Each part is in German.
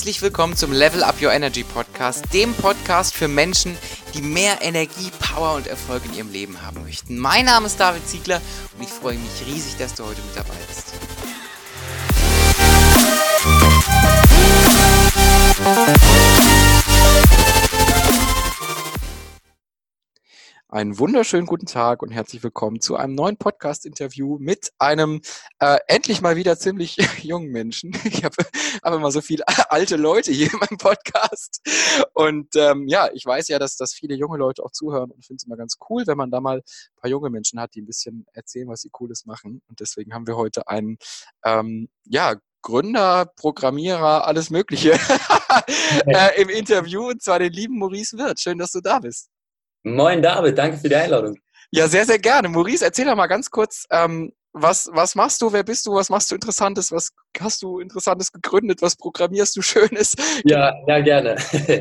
Herzlich willkommen zum Level Up Your Energy Podcast, dem Podcast für Menschen, die mehr Energie, Power und Erfolg in ihrem Leben haben möchten. Mein Name ist David Ziegler und ich freue mich riesig, dass du heute mit dabei bist. Einen wunderschönen guten Tag und herzlich willkommen zu einem neuen Podcast-Interview mit einem endlich mal wieder ziemlich jungen Menschen. Ich habe immer so viele alte Leute hier in meinem Podcast und ich weiß ja, dass viele junge Leute auch zuhören und finde es immer ganz cool, wenn man da mal ein paar junge Menschen hat, die ein bisschen erzählen, was sie Cooles machen, und deswegen haben wir heute einen Gründer, Programmierer, alles Mögliche im Interview, und zwar den lieben Maurice Wirth. Schön, dass du da bist. Moin David, danke für die Einladung. Ja, sehr, sehr gerne. Maurice, erzähl doch mal ganz kurz, was machst du, wer bist du, was machst du Interessantes, was hast du Interessantes gegründet, was programmierst du Schönes? Ja, gerne.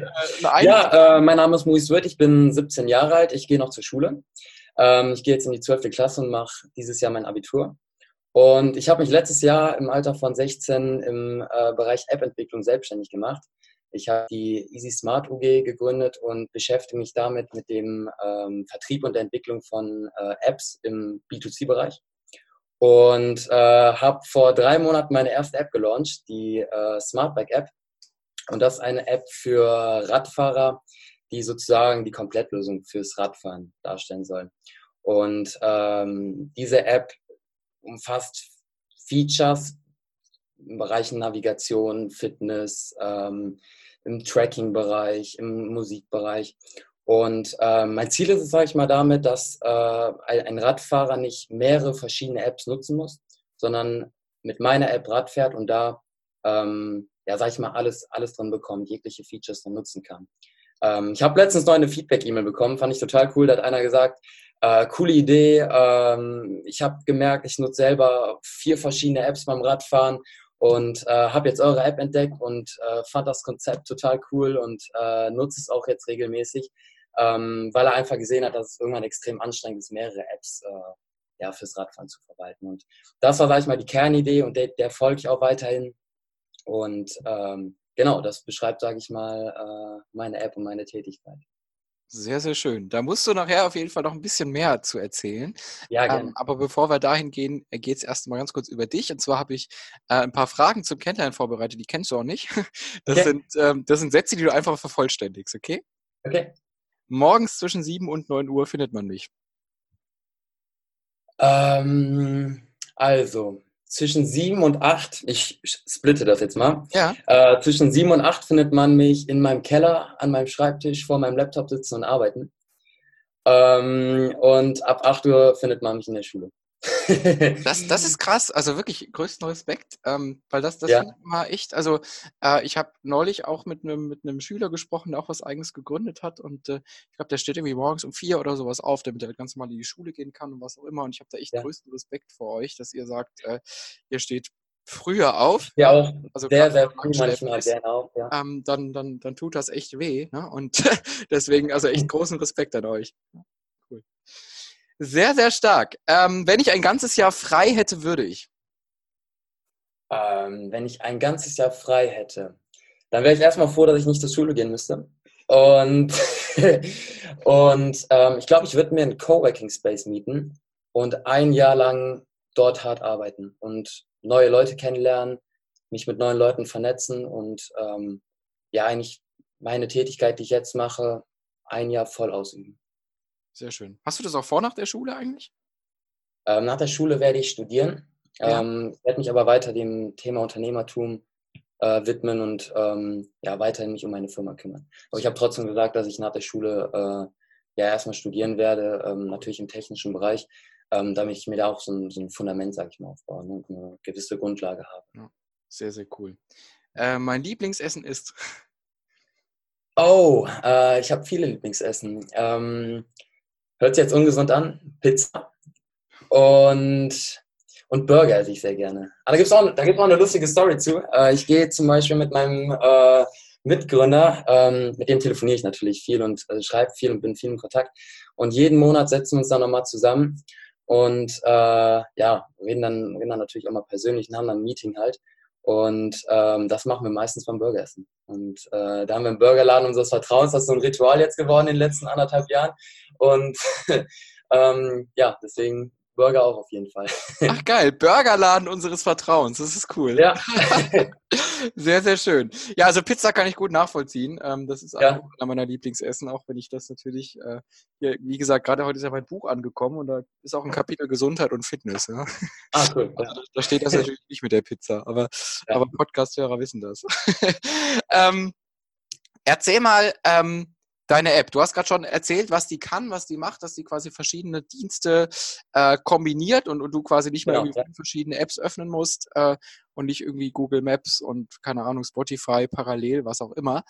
Mein Name ist Maurice Wirth, ich bin 17 Jahre alt, ich gehe noch zur Schule. Ich gehe jetzt in die 12. Klasse und mache dieses Jahr mein Abitur. Und ich habe mich letztes Jahr im Alter von 16 im Bereich App-Entwicklung selbstständig gemacht. Ich habe die Easy Smart UG gegründet und beschäftige mich damit mit dem Vertrieb und der Entwicklung von Apps im B2C-Bereich. Und habe vor 3 Monaten meine erste App gelauncht, die Smartbike App. Und das ist eine App für Radfahrer, die sozusagen die Komplettlösung fürs Radfahren darstellen soll. Und diese App umfasst Features im Bereich Navigation, Fitness, im Tracking-Bereich, im Musikbereich. Und mein Ziel ist es, sage ich mal, damit, dass ein Radfahrer nicht mehrere verschiedene Apps nutzen muss, sondern mit meiner App Rad fährt und da, sage ich mal, alles drin bekommt, jegliche Features dann nutzen kann. Ich habe letztens noch eine Feedback-E-Mail bekommen, fand ich total cool. Da hat einer gesagt, coole Idee, ich habe gemerkt, ich nutze selber 4 verschiedene Apps beim Radfahren und habe jetzt eure App entdeckt und fand das Konzept total cool und nutze es auch jetzt regelmäßig, weil er einfach gesehen hat, dass es irgendwann extrem anstrengend ist, mehrere Apps fürs Radfahren zu verwalten. Und das war, sag ich mal, die Kernidee und der folge ich auch weiterhin. Und das beschreibt, sage ich mal, meine App und meine Tätigkeit. Sehr, sehr schön. Da musst du nachher auf jeden Fall noch ein bisschen mehr zu erzählen. Ja, gerne. Aber bevor wir dahin gehen, geht es erst mal ganz kurz über dich. Und zwar habe ich ein paar Fragen zum Kennenlernen vorbereitet, die kennst du auch nicht. Das sind Sätze, die du einfach vervollständigst, okay? Okay. Morgens zwischen 7 und 9 Uhr findet man mich. Also, zwischen 7 und 8, ich splitte das jetzt mal. Ja. Zwischen 7 und 8 findet man mich in meinem Keller, an meinem Schreibtisch, vor meinem Laptop sitzen und arbeiten. Und ab 8 Uhr findet man mich in der Schule. Das ist krass, also wirklich größten Respekt, weil das Ja. finde ich immer echt, also ich habe neulich auch mit einem Schüler gesprochen, der auch was Eigenes gegründet hat, und ich glaube, der steht irgendwie morgens um 4 oder sowas auf, damit er ganz normal in die Schule gehen kann und was auch immer, und ich habe da echt größten Respekt vor euch, dass ihr sagt, ihr steht früher auf. Ja, auch also sehr, sehr früh manchmal gerne auf, ja. dann tut das echt weh, ne? Und deswegen also echt großen Respekt an euch. Cool. Sehr, sehr stark. Wenn ich ein ganzes Jahr frei hätte, würde ich. Wenn ich ein ganzes Jahr frei hätte, dann wäre ich erstmal froh, dass ich nicht zur Schule gehen müsste. Und, ich glaube, ich würde mir einen Coworking Space mieten und 1 Jahr lang dort hart arbeiten und neue Leute kennenlernen, mich mit neuen Leuten vernetzen und eigentlich meine Tätigkeit, die ich jetzt mache, 1 Jahr voll ausüben. Sehr schön. Hast du das auch vor nach der Schule eigentlich? Nach der Schule werde ich studieren. Ja. Ich werde mich aber weiter dem Thema Unternehmertum widmen und weiterhin mich um meine Firma kümmern. Aber ich habe trotzdem gesagt, dass ich nach der Schule erstmal studieren werde, natürlich im technischen Bereich, damit ich mir da auch so ein Fundament, sage ich mal, aufbaue und eine gewisse Grundlage habe. Ja, sehr, sehr cool. Mein Lieblingsessen ist? Oh, ich habe viele Lieblingsessen. Hört sich jetzt ungesund an. Pizza und Burger esse ich sehr gerne. Aber da gibt's auch eine lustige Story zu. Ich gehe zum Beispiel mit meinem Mitgründer, mit dem telefoniere ich natürlich viel und schreibe viel und bin viel in Kontakt. Und jeden Monat setzen wir uns dann nochmal zusammen und reden dann natürlich auch mal persönlich und haben dann ein Meeting halt. Und das machen wir meistens beim Burgeressen. Und da haben wir einen Burgerladen unseres Vertrauens. Das ist so ein Ritual jetzt geworden in den letzten 1,5 Jahren. Und ja, deswegen Burger auch auf jeden Fall. Ach geil, Burgerladen unseres Vertrauens, das ist cool. Ja. Sehr, sehr schön. Ja, also Pizza kann ich gut nachvollziehen. Das ist auch Ja. einer meiner Lieblingsessen, auch wenn ich das natürlich, hier, wie gesagt, gerade heute ist ja mein Buch angekommen und da ist auch ein Kapitel Gesundheit und Fitness. Ja. Cool. Ja. Also da steht das natürlich nicht mit der Pizza, aber Podcast-Hörer wissen das. Erzähl mal deine App. Du hast gerade schon erzählt, was die kann, was die macht, dass die quasi verschiedene Dienste kombiniert und du quasi nicht mehr irgendwie 5 verschiedene Apps öffnen musst und nicht irgendwie Google Maps und keine Ahnung, Spotify parallel, was auch immer.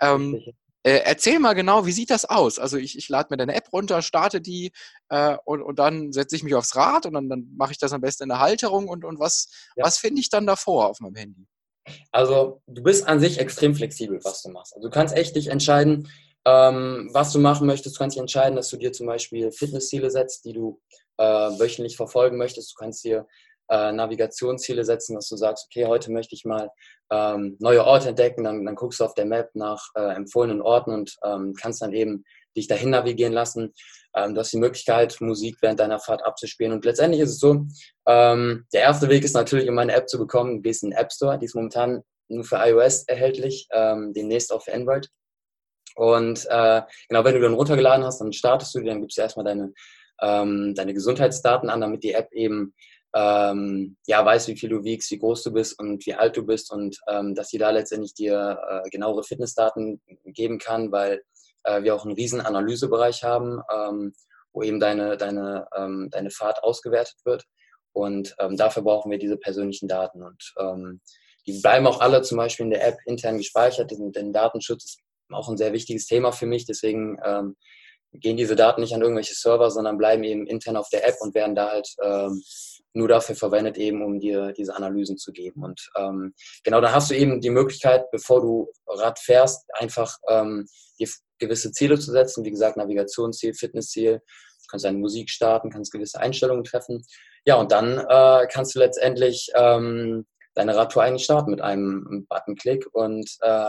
Erzähl mal genau, wie sieht das aus? Also ich lade mir deine App runter, starte die und dann setze ich mich aufs Rad und dann mache ich das am besten in der Halterung und was finde ich dann davor auf meinem Handy? Also du bist an sich extrem flexibel, was du machst. Also du kannst echt dich entscheiden, was du machen möchtest. Du kannst dich entscheiden, dass du dir zum Beispiel Fitnessziele setzt, die du wöchentlich verfolgen möchtest. Du kannst dir Navigationsziele setzen, dass du sagst, okay, heute möchte ich mal neue Orte entdecken. Dann guckst du auf der Map nach empfohlenen Orten und kannst dann eben dich dahin navigieren lassen. Du hast die Möglichkeit, Musik während deiner Fahrt abzuspielen. Und letztendlich ist es so, der erste Weg ist natürlich, um eine App zu bekommen, du gehst in den App Store. Die ist momentan nur für iOS erhältlich, demnächst auch für Android. Und genau, wenn du dann runtergeladen hast, dann startest du die, dann gibst du erstmal deine Gesundheitsdaten an, damit die App eben weiß, wie viel du wiegst, wie groß du bist und wie alt du bist und dass sie da letztendlich dir genauere Fitnessdaten geben kann, weil wir auch einen riesen Analysebereich haben, wo eben deine Fahrt ausgewertet wird. Und dafür brauchen wir diese persönlichen Daten. Und die bleiben auch alle zum Beispiel in der App intern gespeichert. Denn Datenschutz ist auch ein sehr wichtiges Thema für mich. Deswegen gehen diese Daten nicht an irgendwelche Server, sondern bleiben eben intern auf der App und werden da halt nur dafür verwendet, eben um dir diese Analysen zu geben. Und genau, dann hast du eben die Möglichkeit, bevor du Rad fährst, einfach dir gewisse Ziele zu setzen. Wie gesagt, Navigationsziel, Fitnessziel. Du kannst deine Musik starten, kannst gewisse Einstellungen treffen. Ja, und dann kannst du letztendlich deine Radtour eigentlich starten mit einem Buttonklick. Und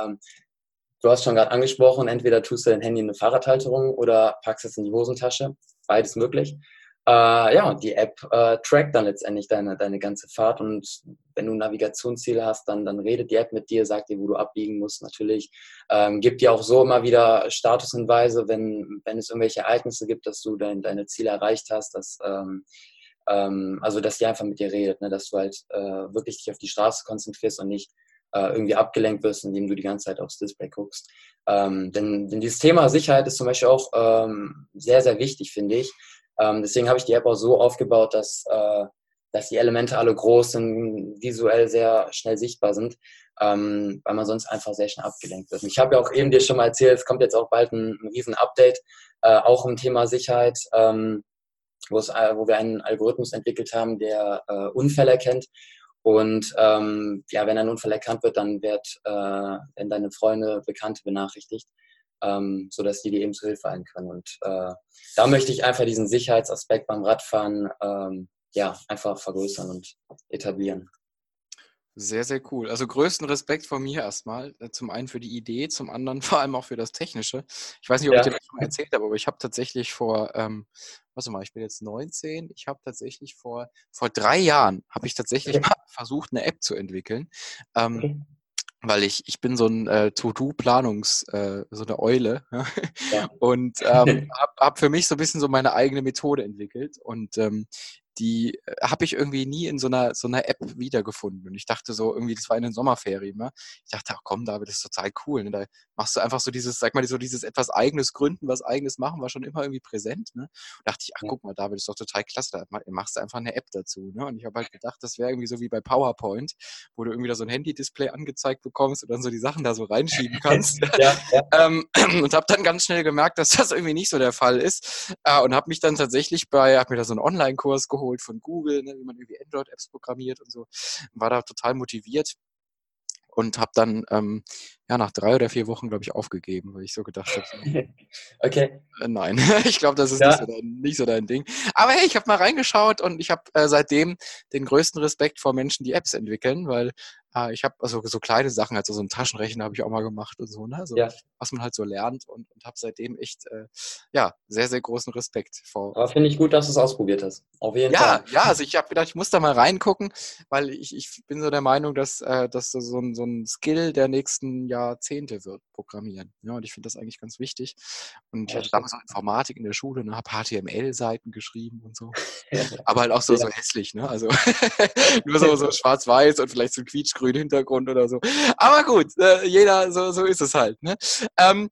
du hast schon gerade angesprochen, entweder tust du dein Handy in eine Fahrradhalterung oder packst es in die Hosentasche. Beides möglich. Die App trackt dann letztendlich deine ganze Fahrt und wenn du Navigationsziele hast, dann redet die App mit dir, sagt dir, wo du abbiegen musst natürlich, gibt dir auch so immer wieder Statushinweise, wenn es irgendwelche Ereignisse gibt, dass du deine Ziele erreicht hast, dass die einfach mit dir redet, ne? Dass du halt wirklich dich auf die Straße konzentrierst und nicht irgendwie abgelenkt wirst, indem du die ganze Zeit aufs Display guckst. Denn dieses Thema Sicherheit ist zum Beispiel auch sehr, sehr wichtig, finde ich. Deswegen habe ich die App auch so aufgebaut, dass die Elemente alle groß sind, visuell sehr schnell sichtbar sind, weil man sonst einfach sehr schnell abgelenkt wird. Und ich habe ja auch eben dir schon mal erzählt, es kommt jetzt auch bald ein riesen Update, auch im Thema Sicherheit, wo wir einen Algorithmus entwickelt haben, der Unfälle erkennt. Und wenn ein Unfall erkannt wird, dann werden deine Freunde, Bekannte benachrichtigt, sodass die dir eben zu Hilfe eilen können. Und da möchte ich einfach diesen Sicherheitsaspekt beim Radfahren einfach vergrößern und etablieren. Sehr, sehr cool. Also größten Respekt von mir erstmal. Zum einen für die Idee, zum anderen vor allem auch für das Technische. Ich weiß nicht, ob ich dir das schon mal erzählt habe, aber ich habe tatsächlich ich bin jetzt 19, ich habe tatsächlich vor 3 Jahren, habe ich tatsächlich mal versucht, eine App zu entwickeln. Weil ich bin so ein so eine Eule und hab für mich so ein bisschen so meine eigene Methode entwickelt und die habe ich irgendwie nie in so einer App wiedergefunden. Und ich dachte so, irgendwie, das war in den Sommerferien, ne? Ich dachte, ach komm, David, das ist total cool. Ne? Da machst du einfach so dieses etwas Eigenes gründen, was Eigenes machen, war schon immer irgendwie präsent. Ne? Und dachte ich, ach guck mal, David, das ist doch total klasse, da machst du einfach eine App dazu. Ne? Und ich habe halt gedacht, das wäre irgendwie so wie bei PowerPoint, wo du irgendwie da so ein Handy-Display angezeigt bekommst und dann so die Sachen da so reinschieben kannst. Und habe dann ganz schnell gemerkt, dass das irgendwie nicht so der Fall ist. Und habe mich dann tatsächlich habe mir da so einen Online-Kurs geholt von Google, ne, wie man irgendwie Android-Apps programmiert und so. War da total motiviert und habe dann nach 3 oder 4 Wochen, glaube ich, aufgegeben, weil ich so gedacht habe, so, Okay. nein, ich glaube, das ist Ja, nicht so dein Ding. Aber hey, ich habe mal reingeschaut und ich habe seitdem den größten Respekt vor Menschen, die Apps entwickeln, weil ich habe also so kleine Sachen, also so einen Taschenrechner habe ich auch mal gemacht und so, ne? So, ja. was man halt so lernt und habe seitdem echt ja, sehr, sehr großen Respekt vor. Aber finde ich gut, dass du es ausprobiert hast. Auf jeden Ja, Fall. ja, also ich habe gedacht, ich muss da mal reingucken, weil ich bin so der Meinung, dass so ein Skill der nächsten Jahrzehnte wird, Programmieren. Ja, und ich finde das eigentlich ganz wichtig. Und ich Ja, hatte stimmt. damals auch Informatik in der Schule, ne, habe HTML-Seiten geschrieben und so. Aber halt auch so, Ja, so hässlich, ne? Also nur so schwarz-weiß und vielleicht so ein quietschgrünen Hintergrund oder so. Aber gut, jeder, so ist es halt, ne? Ähm,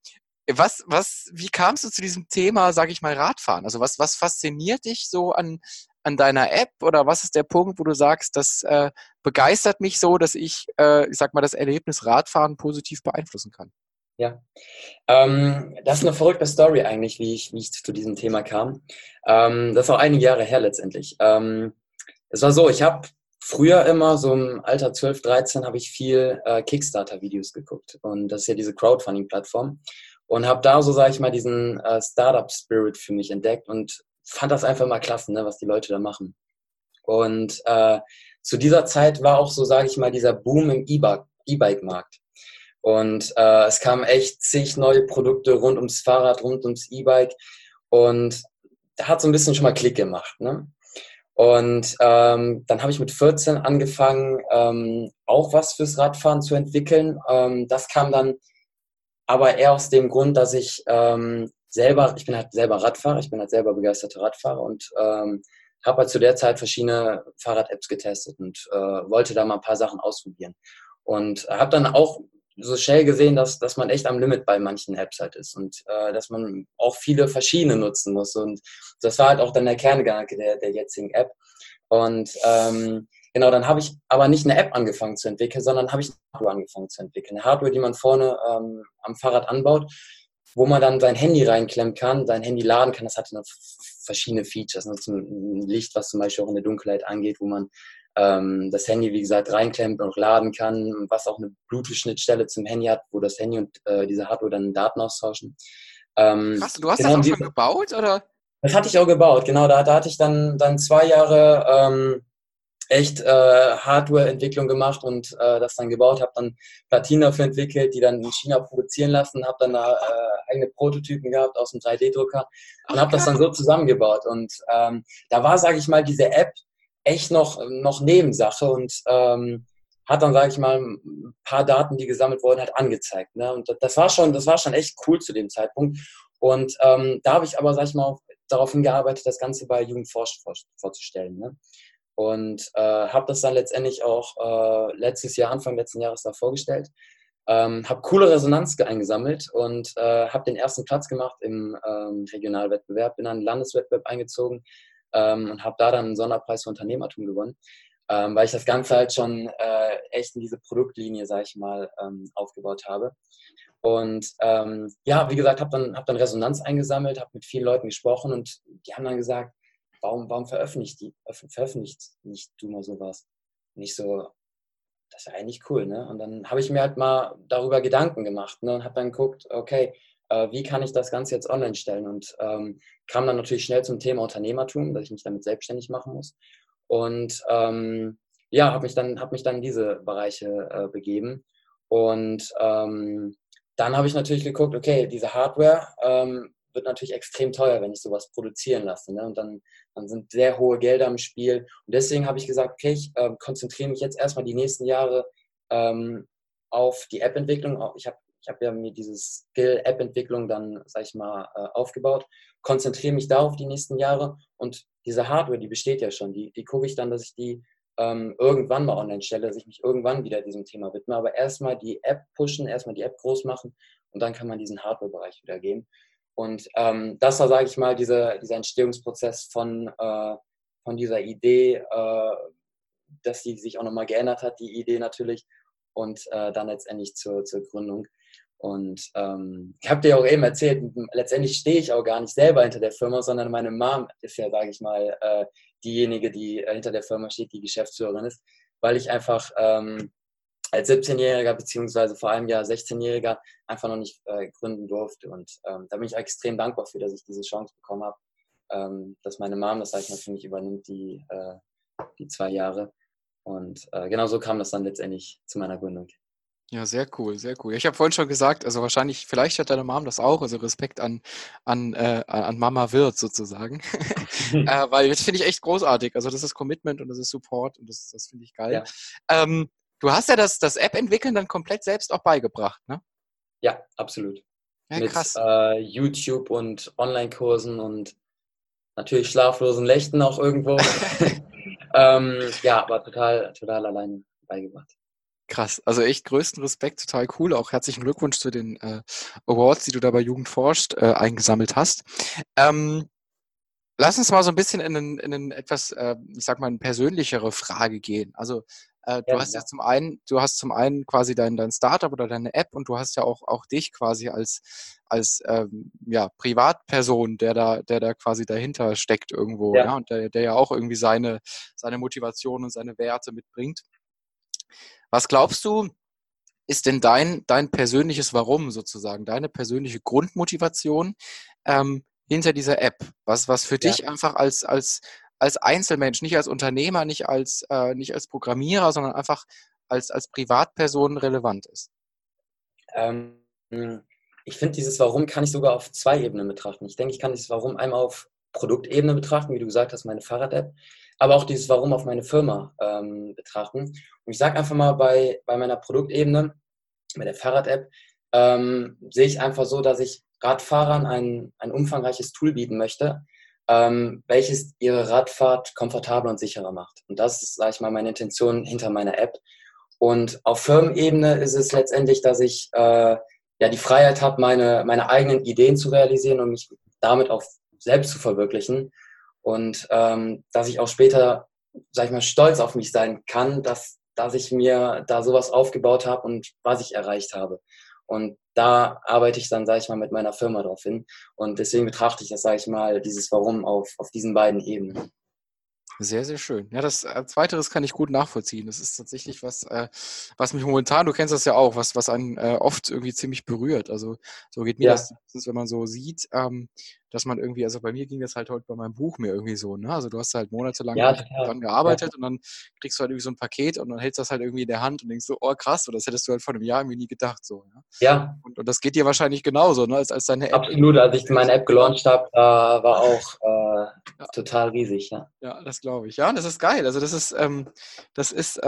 wie kamst du zu diesem Thema, sag ich mal, Radfahren? Also was fasziniert dich so an deiner App oder was ist der Punkt, wo du sagst, das begeistert mich so, dass ich sag mal, das Erlebnis Radfahren positiv beeinflussen kann? ja. Das ist eine verrückte Story eigentlich, wie ich zu diesem Thema kam. Das ist auch einige Jahre her letztendlich. Es war so, ich habe früher immer, so im Alter 12, 13, habe ich viel Kickstarter-Videos geguckt. Und das ist ja diese Crowdfunding-Plattform. Und habe da so, sage ich mal, diesen Startup-Spirit für mich entdeckt und fand das einfach mal klasse, ne, was die Leute da machen. Und zu dieser Zeit war auch so, sage ich mal, dieser Boom im E-Bike-Markt. Und es kamen echt zig neue Produkte rund ums Fahrrad, rund ums E-Bike. Und da hat so ein bisschen schon mal Klick gemacht. Ne? Und dann habe ich mit 14 angefangen, auch was fürs Radfahren zu entwickeln. Das kam dann aber eher aus dem Grund, dass ich ich bin halt selber Radfahrer, ich bin halt selber begeisterter Radfahrer und habe halt zu der Zeit verschiedene Fahrrad-Apps getestet und wollte da mal ein paar Sachen ausprobieren. Und habe dann auch so schnell gesehen, dass man echt am Limit bei manchen Apps halt ist und dass man auch viele verschiedene nutzen muss. Und das war halt auch dann der Kerngedanke der jetzigen App. Und genau, dann habe ich aber nicht eine App angefangen zu entwickeln, sondern habe ich eine Hardware angefangen zu entwickeln. Eine Hardware, die man vorne am Fahrrad anbaut, wo man dann sein Handy reinklemmen kann, sein Handy laden kann. Das hatte noch verschiedene Features, ne? Zum Licht, was zum Beispiel auch in der Dunkelheit angeht, wo man das Handy, wie gesagt, reinklemmt und laden kann, was auch eine Bluetooth-Schnittstelle zum Handy hat, wo das Handy und diese Hardware dann Daten austauschen. Krass, du hast das Genau, auch schon gebaut, oder? das hatte ich auch gebaut, genau. Da hatte ich dann 2 Jahre echt Hardware-Entwicklung gemacht und das dann gebaut, habe dann Platinen dafür entwickelt, die dann in China produzieren lassen, habe dann da eigene Prototypen gehabt aus dem 3D-Drucker und Ach, habe das dann geil. so zusammengebaut. Und da war, sage ich mal, diese App echt noch Nebensache und hat dann, sage ich mal, ein paar Daten, die gesammelt wurden, halt angezeigt. Ne? Und das war schon echt cool zu dem Zeitpunkt. Und da habe ich aber, sage ich mal, auch darauf hingearbeitet, das Ganze bei Jugendforsch vorzustellen. Ne? Und habe das dann letztendlich auch Anfang letzten Jahres da vorgestellt. Habe coole Resonanz eingesammelt und habe den ersten Platz gemacht im Regionalwettbewerb, bin dann in den Landeswettbewerb eingezogen und habe da dann einen Sonderpreis für Unternehmertum gewonnen, weil ich das Ganze halt schon echt in diese Produktlinie, sage ich mal, aufgebaut habe. Und ja, wie gesagt, hab dann Resonanz eingesammelt, habe mit vielen Leuten gesprochen und die haben dann gesagt, warum veröffentlicht nicht du mal sowas? Nicht so, das ist ja eigentlich cool, ne? Und dann habe ich mir halt mal darüber Gedanken gemacht, ne? Und habe dann geguckt, okay, wie kann ich das Ganze jetzt online stellen? Und kam dann natürlich schnell zum Thema Unternehmertum, dass ich mich damit selbstständig machen muss. Und ja, habe mich dann in diese Bereiche begeben. Und dann habe ich natürlich geguckt, okay, diese Hardware wird natürlich extrem teuer, wenn ich sowas produzieren lasse. Ne? Und dann sind sehr hohe Gelder im Spiel. Und deswegen habe ich gesagt, okay, ich konzentriere mich jetzt erstmal die nächsten Jahre auf die App-Entwicklung. Ich hab ja mir dieses Skill App-Entwicklung dann, sag ich mal, aufgebaut, konzentriere mich darauf die nächsten Jahre und diese Hardware, die besteht ja schon, die gucke ich dann, dass ich die irgendwann mal online stelle, dass ich mich irgendwann wieder diesem Thema widme, aber erstmal die App pushen, erstmal die App groß machen und dann kann man diesen Hardware-Bereich wieder gehen. Und das war, sage ich mal, dieser Entstehungsprozess von dieser Idee, dass die sich auch nochmal geändert hat, die Idee natürlich, und dann letztendlich zur Gründung. Und ich habe dir auch eben erzählt, letztendlich stehe ich auch gar nicht selber hinter der Firma, sondern meine Mom ist ja, sage ich mal, diejenige, die hinter der Firma steht, die Geschäftsführerin ist, weil ich einfach als 17-Jähriger beziehungsweise vor allem ja 16-Jähriger einfach noch nicht gründen durfte. Und da bin ich extrem dankbar für, dass ich diese Chance bekommen habe, dass meine Mom das, sag ich mal, für mich übernimmt, die 2 Jahre. Und genau so kam das dann letztendlich zu meiner Gründung. Ja, sehr cool, sehr cool. Ich habe vorhin schon gesagt, also wahrscheinlich, vielleicht hat deine Mom das auch, also Respekt an Mama Wirt sozusagen. Weil das finde ich echt großartig. Also das ist Commitment und das ist Support und das finde ich geil. Ja, Du hast ja das App-Entwickeln dann komplett selbst auch beigebracht, ne? ja, absolut. Ja, Mit krass. YouTube und Online-Kursen und natürlich schlaflosen Nächten auch irgendwo. Ja, aber total alleine beigebracht. Krass. Also echt größten Respekt, total cool. Auch herzlichen Glückwunsch zu den Awards, die du da bei Jugend forscht eingesammelt hast. Lass uns mal so ein bisschen in einen etwas, ich sag mal, eine persönlichere Frage gehen. Also du Gerne, hast ja ja. zum einen quasi dein Startup oder deine App und du hast ja auch dich quasi als ja, Privatperson, der da quasi dahinter steckt irgendwo, ja, Ja, und der ja auch irgendwie seine Motivation und seine Werte mitbringt. Was glaubst du, ist denn dein persönliches Warum sozusagen, deine persönliche Grundmotivation hinter dieser App? Was für ja. dich einfach als Einzelmensch, nicht als Unternehmer, nicht als Programmierer, sondern einfach als Privatperson relevant ist. Ähm, Ich finde, dieses Warum kann ich sogar auf 2 Ebenen betrachten. Ich denke, ich kann dieses Warum einmal auf Produktebene betrachten, wie du gesagt hast, meine Fahrrad-App, aber auch dieses Warum auf meine Firma betrachten. Und ich sage einfach mal, bei meiner Produktebene, bei der Fahrrad-App, sehe ich einfach so, dass ich Radfahrern ein umfangreiches Tool bieten möchte, welches ihre Radfahrt komfortabler und sicherer macht. Und das ist, sage ich mal, meine Intention hinter meiner App. Und auf Firmenebene ist es letztendlich, dass ich ja die Freiheit habe, meine eigenen Ideen zu realisieren und mich damit auch selbst zu verwirklichen. Und dass ich auch später, sag ich mal, stolz auf mich sein kann, dass ich mir da sowas aufgebaut habe und was ich erreicht habe. Und da arbeite ich dann, sage ich mal, mit meiner Firma drauf hin. Und deswegen betrachte ich das, sage ich mal, dieses Warum auf diesen beiden Ebenen. Sehr, sehr schön. Ja, das Zweiteres kann ich gut nachvollziehen. Das ist tatsächlich was mich momentan, du kennst das ja auch, was einen oft irgendwie ziemlich berührt. Also so geht mir Ja, das, wenn man so sieht, dass man irgendwie, also bei mir ging das halt heute bei meinem Buch mir irgendwie so, ne? Also du hast halt monatelang ja, irgendwie total. dran Ja, gearbeitet und dann kriegst du halt irgendwie so ein Paket und dann hältst du das halt irgendwie in der Hand und denkst so, oh krass, und das hättest du halt vor einem Jahr irgendwie nie gedacht, so, ja. ja, Und das geht dir wahrscheinlich genauso, ne? Als deine App absolut. irgendwie Als ich meine App gelauncht habe, war auch ja, total riesig. Ja, ja, das glaube ich. Ja, und das ist geil. Also das ist,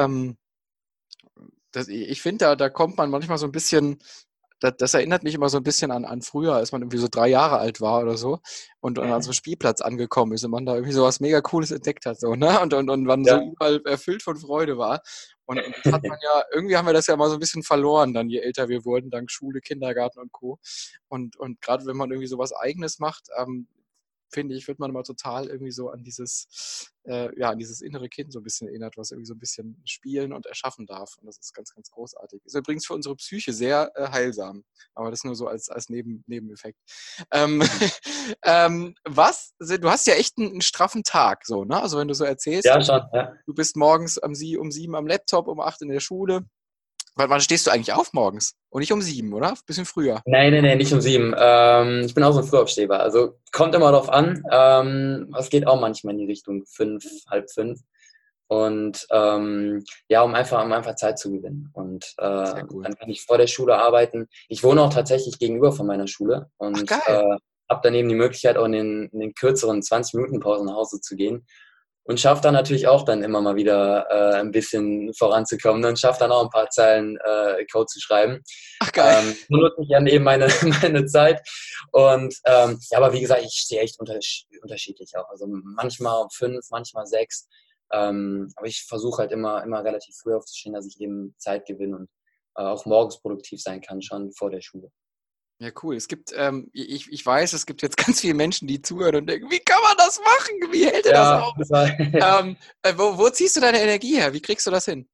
ich finde, da kommt man manchmal so ein bisschen, das erinnert mich immer so ein bisschen an früher, als man irgendwie so 3 Jahre alt war oder so und an so einem Spielplatz angekommen ist und man da irgendwie so was mega Cooles entdeckt hat, so, ne? Und man so ja, überall erfüllt von Freude war. Und das hat man ja, irgendwie haben wir das ja mal so ein bisschen verloren, dann je älter wir wurden, dank Schule, Kindergarten und Co. Und gerade wenn man irgendwie so was Eigenes macht, finde ich, wird man immer total irgendwie so an dieses innere Kind so ein bisschen erinnert, was irgendwie so ein bisschen spielen und erschaffen darf. Und das ist ganz, ganz großartig. Ist übrigens für unsere Psyche sehr heilsam. Aber das nur so als Nebeneffekt. Ähm, du hast ja echt einen straffen Tag, so, ne? Also wenn du so erzählst, ja, schon. Ja. du bist morgens um 7 am Laptop, um 8 in der Schule. Wann stehst du eigentlich auf morgens? Und nicht um 7, oder? Ein bisschen früher. Nee, nicht um 7. Ich bin auch so ein Frühaufsteher. Also kommt immer drauf an. Es geht auch manchmal in die Richtung 5, halb 5. Und ja, um einfach Zeit zu gewinnen. Und Sehr cool. dann kann ich vor der Schule arbeiten. Ich wohne auch tatsächlich gegenüber von meiner Schule Ach, und geil. habe daneben die Möglichkeit, auch in den kürzeren 20-Minuten-Pausen nach Hause zu gehen. Und schafft dann natürlich auch dann immer mal wieder ein bisschen voranzukommen und schafft dann auch ein paar Zeilen Code zu schreiben. Ach, geil. So nutze ich dann eben meine Zeit. Und ja, aber wie gesagt, ich stehe echt unterschiedlich auch. Also manchmal um 5, manchmal 6. Aber ich versuche halt immer relativ früh aufzustehen, dass ich eben Zeit gewinne und auch morgens produktiv sein kann, schon vor der Schule. Ja, cool. Ich weiß, es gibt jetzt ganz viele Menschen, die zuhören und denken, wie kann man das machen? Wie hält er das Ja, auf? das war Wo ziehst du deine Energie her? Wie kriegst du das hin?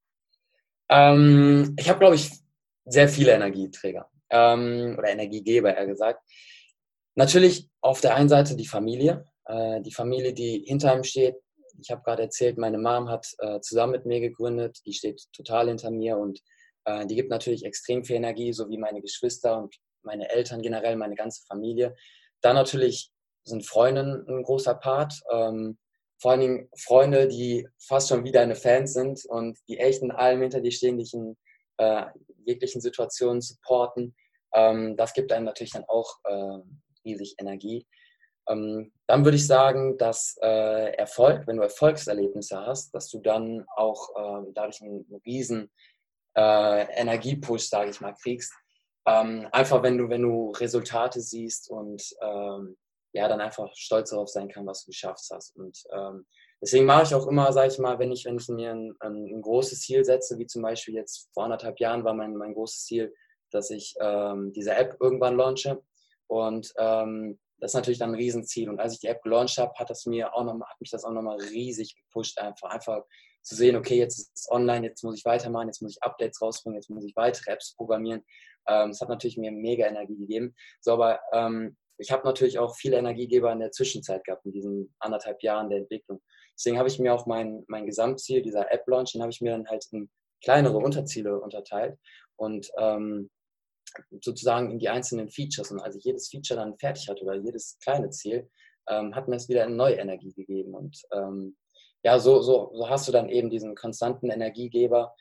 Ich habe, glaube ich, sehr viele Energieträger oder Energiegeber, eher gesagt. Natürlich auf der einen Seite die Familie, die hinter einem steht. Ich habe gerade erzählt, meine Mom hat zusammen mit mir gegründet, die steht total hinter mir und Die gibt natürlich extrem viel Energie, so wie meine Geschwister und meine Eltern generell, meine ganze Familie. Dann natürlich sind Freunde ein großer Part. Vor allen Dingen Freunde, die fast schon wie deine Fans sind und die echt in allem hinter dir stehen, dich in jeglichen Situationen supporten. Das gibt einem natürlich dann auch riesig Energie. Dann würde ich sagen, dass Erfolg, wenn du Erfolgserlebnisse hast, dass du dann auch dadurch einen riesen Energiepush, sage ich mal, kriegst. Einfach wenn du Resultate siehst und ja, dann einfach stolz darauf sein kann, was du geschafft hast. Und deswegen mache ich auch immer, sage ich mal, wenn ich mir ein großes Ziel setze, wie zum Beispiel jetzt vor 1,5 Jahren war mein großes Ziel, dass ich diese App irgendwann launche. Und das ist natürlich dann ein Riesenziel. Und als ich die App gelauncht habe, hat mich das auch nochmal riesig gepusht, einfach zu sehen, okay, jetzt ist es online, jetzt muss ich weitermachen, jetzt muss ich Updates rausbringen, jetzt muss ich weitere Apps programmieren. Das hat natürlich mir mega Energie gegeben. So, aber ich habe natürlich auch viele Energiegeber in der Zwischenzeit gehabt, in diesen 1,5 Jahren der Entwicklung. Deswegen habe ich mir auch mein Gesamtziel, dieser App-Launch, den habe ich mir dann halt in kleinere Unterziele unterteilt und sozusagen in die einzelnen Features. Und als ich jedes Feature dann fertig hatte oder jedes kleine Ziel, hat mir es wieder eine neue Energie gegeben. Und ja, so hast du dann eben diesen konstanten Energiegeber.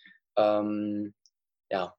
Ja.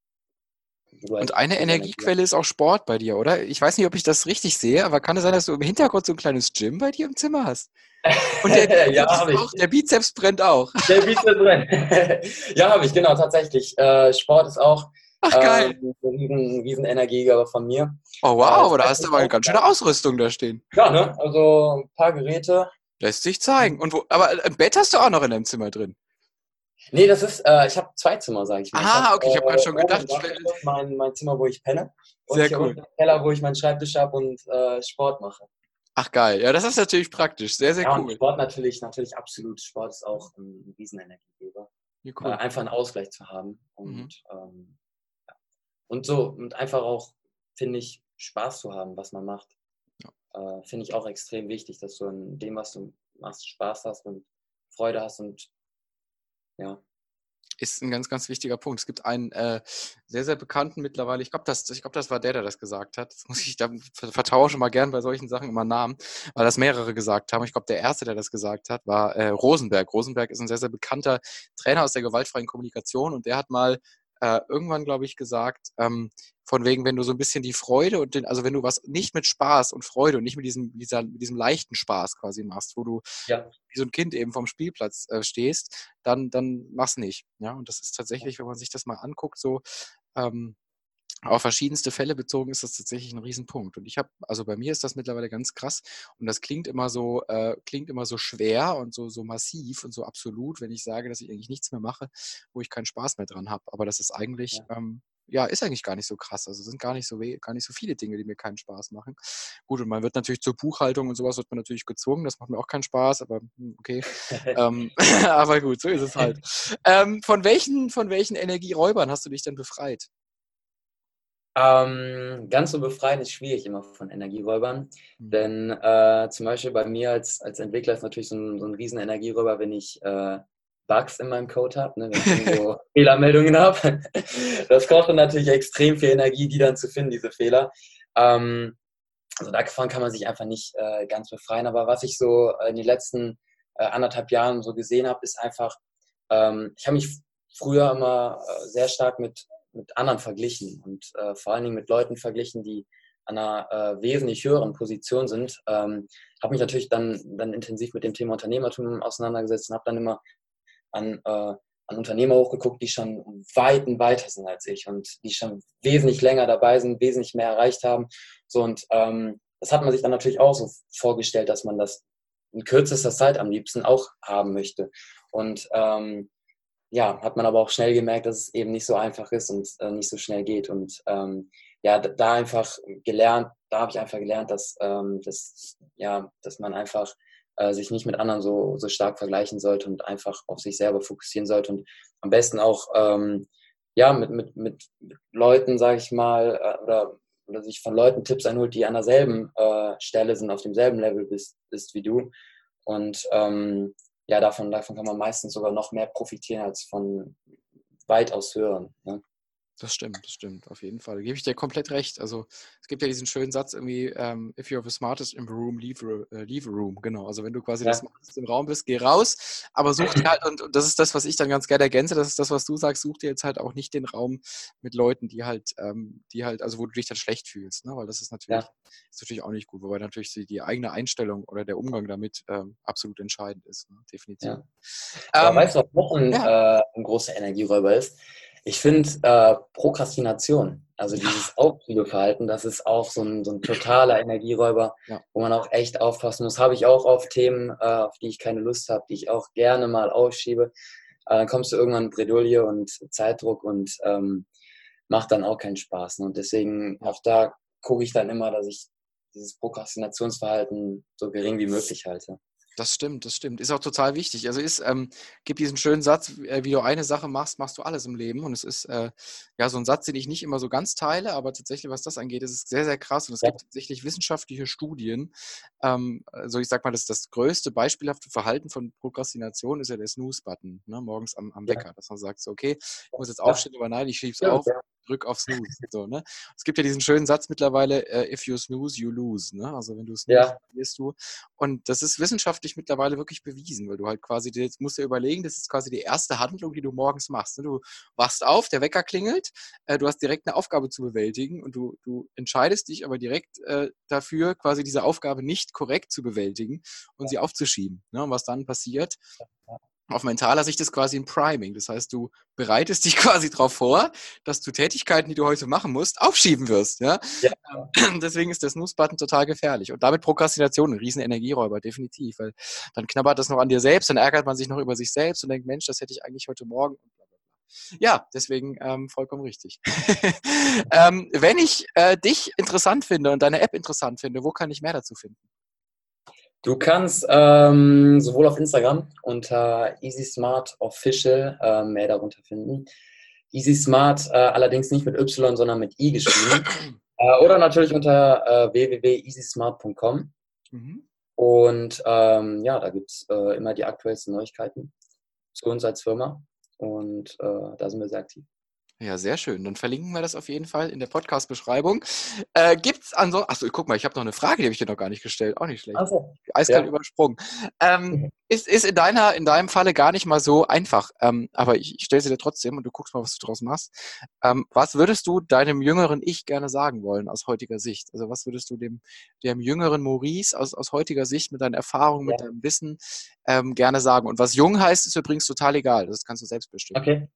Und eine Energiequelle ist auch Sport bei dir, oder? Ich weiß nicht, ob ich das richtig sehe, aber kann es sein, dass du im Hintergrund so ein kleines Gym bei dir im Zimmer hast? Und der, ja, habe ich. Der Bizeps brennt auch. Der Bizeps brennt. Ja, habe ich, genau, tatsächlich. Sport ist auch Ach, geil. ein riesen Energiegeber von mir. Oh, wow, aber da hast du aber eine ganz schöne Ausrüstung da stehen. Ja, ne? Also ein paar Geräte. Lässt sich zeigen. Aber ein Bett hast du auch noch in deinem Zimmer drin? Nee, das ist, ich habe 2 Zimmer, sage ich mal. Okay, ich habe gerade schon gedacht. Mein Zimmer, wo ich penne. Und Sehr hier cool. unten im Keller, wo ich meinen Schreibtisch habe und Sport mache. Ach, geil. Ja, das ist natürlich praktisch. Sehr, sehr ja, cool. Und Sport natürlich absolut. Sport ist auch ein Riesenenergiegeber. Ja, cool. Einfach einen Ausgleich zu haben. Und, ja. Und einfach auch, finde ich, Spaß zu haben, was man macht. Ja. Finde ich auch extrem wichtig, dass du an dem, was du machst, Spaß hast und Freude hast und ja. Ist ein ganz, ganz wichtiger Punkt. Es gibt einen sehr, sehr bekannten mittlerweile, ich glaube, das war der das gesagt hat. Da vertausche mal gern bei solchen Sachen immer Namen, weil das mehrere gesagt haben. Ich glaube, der erste, der das gesagt hat, war Rosenberg. Rosenberg ist ein sehr, sehr bekannter Trainer aus der gewaltfreien Kommunikation und der hat mal irgendwann, glaube ich, gesagt, von wegen, wenn du so ein bisschen die Freude also wenn du was nicht mit Spaß und Freude und nicht mit diesem leichten Spaß quasi machst, wo du wie so ein Kind eben vom Spielplatz stehst, dann mach's nicht. Ja, und das ist tatsächlich, wenn man sich das mal anguckt, so auf verschiedenste Fälle bezogen ist das tatsächlich ein Riesenpunkt. Und also bei mir ist das mittlerweile ganz krass und das klingt immer so schwer und so massiv und so absolut, wenn ich sage, dass ich eigentlich nichts mehr mache, wo ich keinen Spaß mehr dran habe. Aber das ist eigentlich, ist eigentlich gar nicht so krass. Also es sind gar nicht so viele Dinge, die mir keinen Spaß machen. Gut, und man wird natürlich zur Buchhaltung und sowas wird man natürlich gezwungen. Das macht mir auch keinen Spaß, aber okay. Aber gut, so ist es halt. Von welchen Energieräubern hast du dich denn befreit? Ganz so befreien ist schwierig immer von Energieräubern, denn zum Beispiel bei mir als Entwickler ist natürlich so ein riesen Energieräuber, wenn ich Bugs in meinem Code habe, ne, wenn ich irgendwo Fehlermeldungen habe. Das kostet natürlich extrem viel Energie, die dann zu finden, diese Fehler. Also davon kann man sich einfach nicht ganz befreien, aber was ich so in den letzten 1,5 Jahren so gesehen habe, ist einfach, ich habe mich früher immer sehr stark mit anderen verglichen und vor allen Dingen mit Leuten verglichen, die an einer wesentlich höheren Position sind. Habe mich natürlich dann intensiv mit dem Thema Unternehmertum auseinandergesetzt und habe dann immer an Unternehmer hochgeguckt, die schon weiter sind als ich und die schon wesentlich länger dabei sind, wesentlich mehr erreicht haben. So, und das hat man sich dann natürlich auch so vorgestellt, dass man das in kürzester Zeit am liebsten auch haben möchte. Und hat man aber auch schnell gemerkt, dass es eben nicht so einfach ist und nicht so schnell geht. Und da habe ich einfach gelernt, dass man einfach sich nicht mit anderen so stark vergleichen sollte und einfach auf sich selber fokussieren sollte und am besten auch mit Leuten, sage ich mal, oder sich von Leuten Tipps einholt, die an derselben Stelle sind, auf demselben Level bist wie du. Und davon kann man meistens sogar noch mehr profitieren als von weitaus höher. Ne? Das stimmt, auf jeden Fall. Da gebe ich dir komplett recht. Also es gibt ja diesen schönen Satz irgendwie, if you're the smartest in the room, leave a room. Genau, also wenn du quasi das Smarteste im Raum bist, geh raus, aber such dir halt, und das ist das, was ich dann ganz gerne ergänze, das ist das, was du sagst, such dir jetzt halt auch nicht den Raum mit Leuten, die halt, also wo du dich dann schlecht fühlst, ne? Weil das ist natürlich auch nicht gut, wobei natürlich die eigene Einstellung oder der Umgang damit absolut entscheidend ist, ne? Definitiv. Ja. Aber weißt du, was noch ein großer Energieräuber ist? Ich finde Prokrastination, also dieses Aufschiebeverhalten, das ist auch so ein totaler Energieräuber, wo man auch echt aufpassen muss. Habe ich auch auf Themen, auf die ich keine Lust habe, die ich auch gerne mal aufschiebe. Dann kommst du irgendwann in Bredouille und Zeitdruck und macht dann auch keinen Spaß. Und deswegen auch da gucke ich dann immer, dass ich dieses Prokrastinationsverhalten so gering wie möglich halte. Das stimmt. Ist auch total wichtig. Also gibt diesen schönen Satz, wie du eine Sache machst, machst du alles im Leben. Und es ist so ein Satz, den ich nicht immer so ganz teile, aber tatsächlich, was das angeht, ist es sehr, sehr krass. Und es gibt tatsächlich wissenschaftliche Studien. Also ich sag mal, das größte beispielhafte Verhalten von Prokrastination ist ja der Snooze-Button, ne, morgens am Wecker. Dass man sagt, so, okay, ich muss jetzt aufstehen, aber nein, ich schieb's auf. Drück auf Snooze. So, ne? Es gibt ja diesen schönen Satz mittlerweile, if you snooze, you lose. Ne? Also wenn du snooze, verlierst du. Und das ist wissenschaftlich mittlerweile wirklich bewiesen, weil du halt quasi, jetzt musst du dir überlegen, das ist quasi die erste Handlung, die du morgens machst. Ne? Du wachst auf, der Wecker klingelt, du hast direkt eine Aufgabe zu bewältigen und du entscheidest dich aber direkt dafür, quasi diese Aufgabe nicht korrekt zu bewältigen und sie aufzuschieben. Ne? Und was dann passiert, auf mentaler Sicht ist quasi ein Priming. Das heißt, du bereitest dich quasi darauf vor, dass du Tätigkeiten, die du heute machen musst, aufschieben wirst. Ja? Deswegen ist der Snooze-Button total gefährlich. Und damit Prokrastination, ein riesen Energieräuber, definitiv. Weil dann knabbert das noch an dir selbst, dann ärgert man sich noch über sich selbst und denkt, Mensch, das hätte ich eigentlich heute Morgen. Ja, deswegen vollkommen richtig. Wenn ich dich interessant finde und deine App interessant finde, wo kann ich mehr dazu finden? Du kannst sowohl auf Instagram unter EasySmartOfficial mehr darunter finden. EasySmart allerdings nicht mit Y, sondern mit I geschrieben. Oder natürlich unter www.easysmart.com. Und da gibt es immer die aktuellsten Neuigkeiten zu uns als Firma. Und da sind wir sehr aktiv. Ja, sehr schön. Dann verlinken wir das auf jeden Fall in der Podcast-Beschreibung. Gibt's ansonsten... Achso, guck mal, ich habe noch eine Frage, die habe ich dir noch gar nicht gestellt. Auch nicht schlecht. So. Eiskalt übersprungen. Ist in deinem Falle gar nicht mal so einfach. Aber ich stelle sie dir trotzdem und du guckst mal, was du draus machst. Was würdest du deinem jüngeren Ich gerne sagen wollen aus heutiger Sicht? Also was würdest du dem jüngeren Maurice aus heutiger Sicht mit deinen Erfahrungen, mit deinem Wissen gerne sagen? Und was jung heißt, ist übrigens total egal. Das kannst du selbst bestimmen. Okay.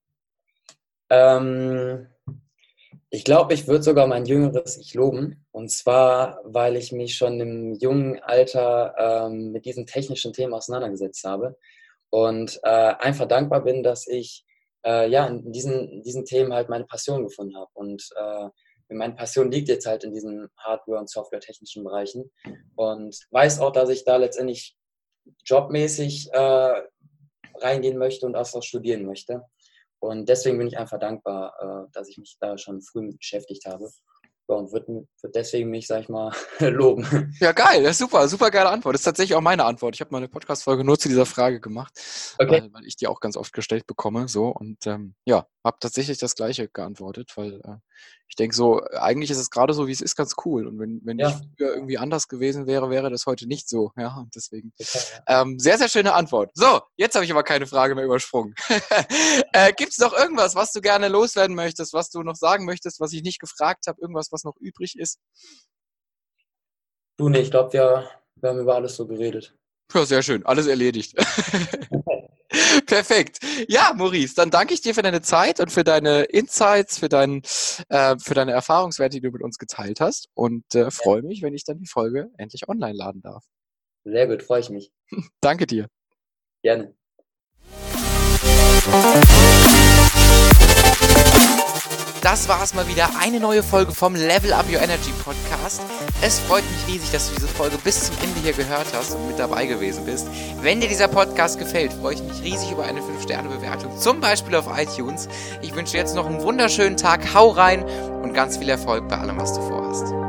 Ich glaube, ich würde sogar mein jüngeres Ich loben. Und zwar, weil ich mich schon im jungen Alter mit diesen technischen Themen auseinandergesetzt habe. Und einfach dankbar bin, dass ich in diesen Themen halt meine Passion gefunden habe. Und meine Passion liegt jetzt halt in diesen Hardware- und Software-technischen Bereichen. Und weiß auch, dass ich da letztendlich jobmäßig reingehen möchte und auch studieren möchte. Und deswegen bin ich einfach dankbar, dass ich mich da schon früh mit beschäftigt habe. Und würde deswegen mich, sag ich mal, loben. Ja, geil. Das ist super geile Antwort. Das ist tatsächlich auch meine Antwort. Ich habe mal eine Podcast-Folge nur zu dieser Frage gemacht, weil ich die auch ganz oft gestellt bekomme. So und habe tatsächlich das Gleiche geantwortet, weil ich denke so, eigentlich ist es gerade so, wie es ist, ganz cool. Und wenn ich früher irgendwie anders gewesen wäre, wäre das heute nicht so. Ja, und deswegen sehr, sehr schöne Antwort. So, jetzt habe ich aber keine Frage mehr übersprungen. Gibt es noch irgendwas, was du gerne loswerden möchtest, was du noch sagen möchtest, was ich nicht gefragt habe, irgendwas, was noch übrig ist? Du, nee, ich glaube, wir haben über alles so geredet. Ja, sehr schön. Alles erledigt. Perfekt. Ja, Maurice, dann danke ich dir für deine Zeit und für deine Insights, für deine Erfahrungswerte, die du mit uns geteilt hast und freue mich, wenn ich dann die Folge endlich online laden darf. Sehr gut, freue ich mich. Danke dir. Gerne. Das war es mal wieder, eine neue Folge vom Level Up Your Energy Podcast. Es freut mich riesig, dass du diese Folge bis zum Ende hier gehört hast und mit dabei gewesen bist. Wenn dir dieser Podcast gefällt, freue ich mich riesig über eine 5-Sterne-Bewertung, zum Beispiel auf iTunes. Ich wünsche dir jetzt noch einen wunderschönen Tag, hau rein und ganz viel Erfolg bei allem, was du vorhast.